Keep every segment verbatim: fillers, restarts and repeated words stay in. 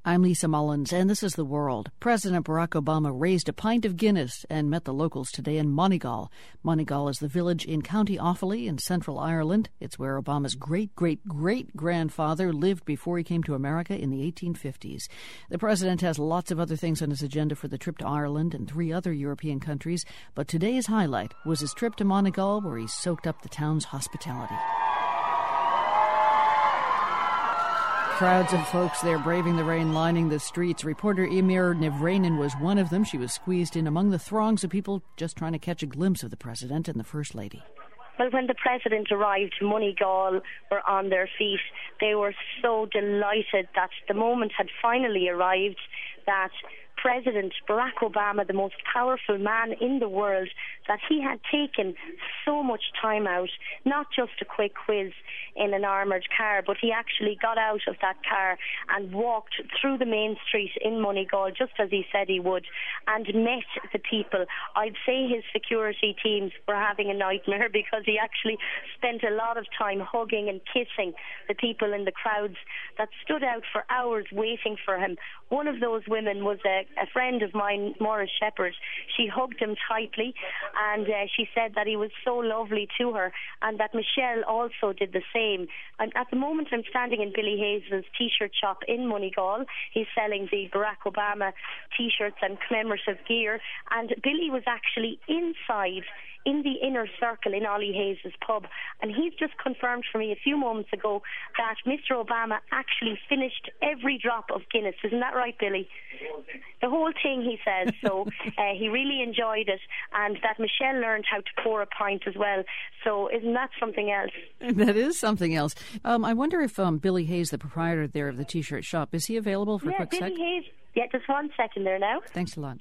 I'm Lisa Mullins, and this is The World. President Barack Obama raised a pint of Guinness and met the locals today in Moneygall. Moneygall is the village in County Offaly in central Ireland. It's where Obama's great-great-great-grandfather lived before he came to America in the eighteen fifties. The president has lots of other things on his agenda for the trip to Ireland and three other European countries, but today's highlight was his trip to Moneygall, where he soaked up the town's hospitality. Crowds of folks there braving the rain, lining the streets. Reporter Emir Nivranen was one of them. She was squeezed in among the throngs of people just trying to catch a glimpse of the president and the First Lady. Well, when the president arrived, Moneygall were on their feet. They were so delighted that the moment had finally arrived, that President Barack Obama, the most powerful man in the world, that he had taken so much time out, not just a quick quiz in an armoured car, but he actually got out of that car and walked through the main street in Moneygall, just as he said he would, and met the people. I'd say his security teams were having a nightmare because he actually spent a lot of time hugging and kissing the people in the crowds that stood out for hours waiting for him. One of those women was a, a friend of mine, Maurice Shepherd. She hugged him tightly, and uh, she said that he was so lovely to her, and that Michelle also did the same. And at the moment, I'm standing in Billy Hayes' T-shirt shop in Moneygall. He's selling the Barack Obama T-shirts and commemorative gear, and Billy was actually inside in the inner circle in Ollie Hayes' pub, and he's just confirmed for me a few moments ago that Mister Obama actually finished every drop of Guinness. Isn't that right, Billy? The whole thing, he says. So uh, he really enjoyed it, and that Michelle learned how to pour a pint as well. So isn't that something else? That is something else. Um, I wonder if um, Billy Hayes, the proprietor there of the T-shirt shop, is he available for yeah, a quick Billy sec? Hayes. Yeah, just one second there now. Thanks a lot.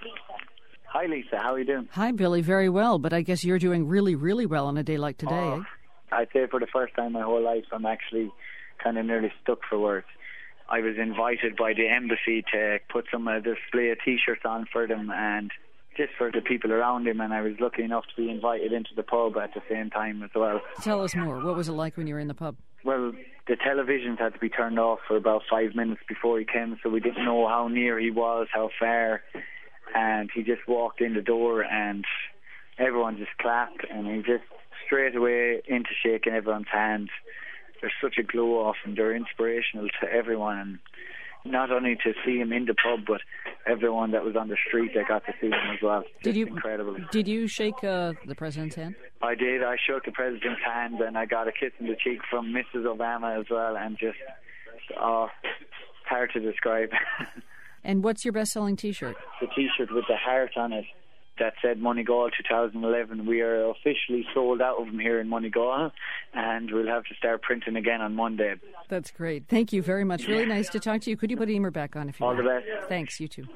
Hi, Lisa. How are you doing? Hi, Billy. Very well, but I guess you're doing really, really well on a day like today, oh, eh? I'd say for the first time in my whole life, I'm actually kind of nearly stuck for words. I was invited by the embassy to put some uh, display of T-shirts on for them and just for the people around him, and I was lucky enough to be invited into the pub at the same time as well. Tell us more. What was it like when you were in the pub? Well, the televisions had to be turned off for about five minutes before he came, so we didn't know how near he was, how far. And he just walked in the door and everyone just clapped, and he just straight away into shaking everyone's hands. There's such a glow off him. They're inspirational to everyone, and not only to see him in the pub, but everyone that was on the street that got to see him as well. Did you, incredible. Did you shake uh, the president's hand? I did. I shook the president's hand, and I got a kiss in the cheek from Missus Obama as well, and just, oh, it's hard to describe. And what's your best-selling T-shirt? The T-shirt with the heart on it that said Moneygall twenty eleven. We are officially sold out of them here in Moneygall, and we'll have to start printing again on Monday. That's great. Thank you very much. Really nice to talk to you. Could you put Emer back on if you All want? the best. Thanks, you too.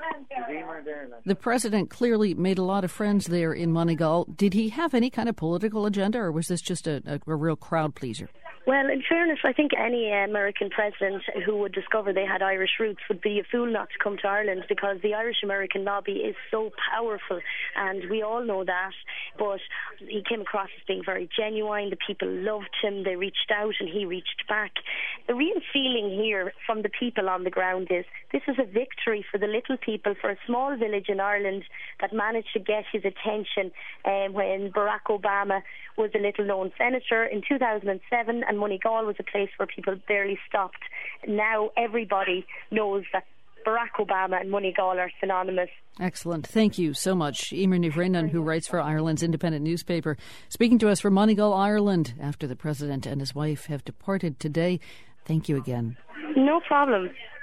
The president clearly made a lot of friends there in Moneygall. Did he have any kind of political agenda, or was this just a, a, a real crowd pleaser? Well, in fairness, I think any American president who would discover they had Irish roots would be a fool not to come to Ireland, because the Irish-American lobby is so powerful, and we all know that. But he came across as being very genuine. The people loved him. They reached out and he reached back. The real feeling here from the people on the ground is this is a victory for the little people, for a small village in Ireland that managed to get his attention um, when Barack Obama was a little-known senator in two thousand seven, and Moneygall was a place where people barely stopped. Now everybody knows that Barack Obama and Moneygall are synonymous. Excellent. Thank you so much. Emer Nivranen, who writes for Ireland's independent newspaper, speaking to us from Moneygall, Ireland, after the president and his wife have departed today. Thank you again. No problem.